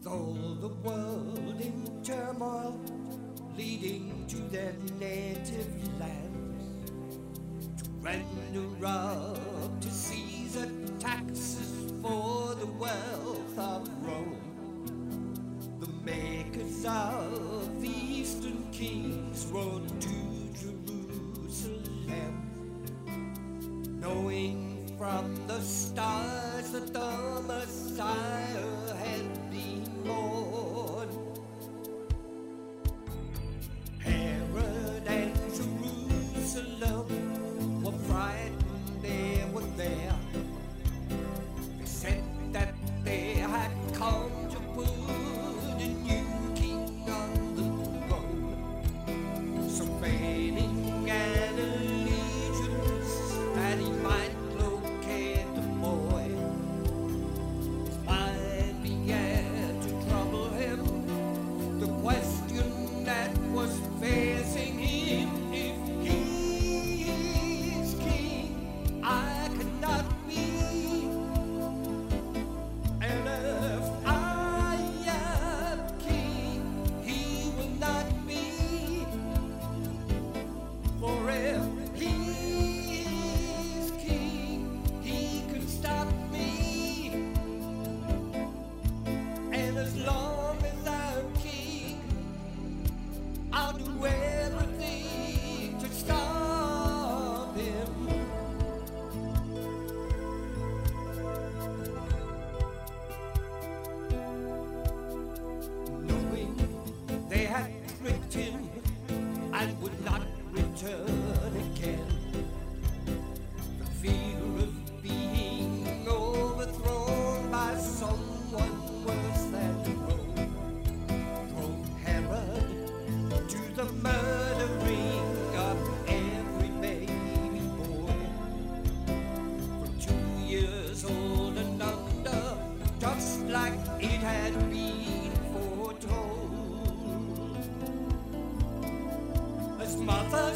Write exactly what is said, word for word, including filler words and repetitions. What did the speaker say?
all the world in turmoil, leading to their native lands, to render up to Caesar taxes for the wealth of Rome. The makers of the Eastern Kings rode to Jerusalem, knowing from the stars that the Messiah had been born. Herod and Jerusalem were frightened they were there. They said that they had come to put a new king on the throne, so feigning an allegiance that he might locate the boy. His mind began to trouble him, the question that was facing him: if he is king, I cannot be, and if I am king, he will not be. For if he is king, he can stop me, and as long as I'm king, I'll do everything to stop him. Knowing they had tricked him and would not return again, the fear of being overthrown by someone worse than Rome drove Herod to the murdering of every baby boy from two years old and under, just like it had been foretold. His mother